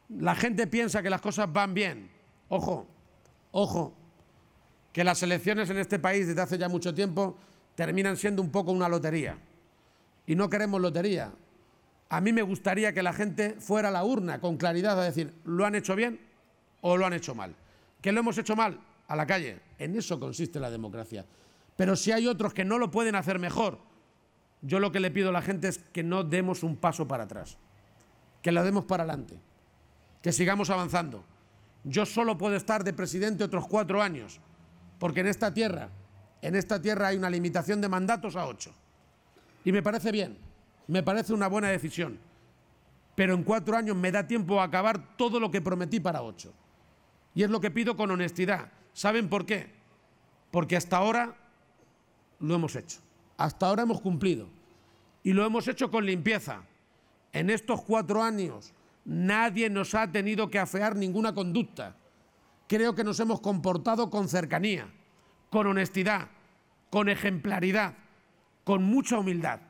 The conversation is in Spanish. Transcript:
La gente piensa que las cosas van bien. Ojo, ojo, que las elecciones en este país desde hace ya mucho tiempo terminan siendo un poco una lotería. Y no queremos lotería. A mí me gustaría que la gente fuera a la urna con claridad a decir, ¿lo han hecho bien o lo han hecho mal? ¿Que lo hemos hecho mal? A la calle. En eso consiste la democracia. Pero si hay otros que no lo pueden hacer mejor, yo lo que le pido a la gente es que no demos un paso para atrás, que lo demos para adelante, que sigamos avanzando. Yo solo puedo estar de presidente otros 4 años, porque en esta tierra hay una limitación de mandatos a 8. Y me parece bien, me parece una buena decisión. Pero en 4 años me da tiempo a acabar todo lo que prometí para 8. Y es lo que pido con honestidad. ¿Saben por qué? Porque hasta ahora lo hemos hecho. Hasta ahora hemos cumplido. Y lo hemos hecho con limpieza. En estos 4 años nadie nos ha tenido que afear ninguna conducta. Creo que nos hemos comportado con cercanía, con honestidad, con ejemplaridad, con mucha humildad.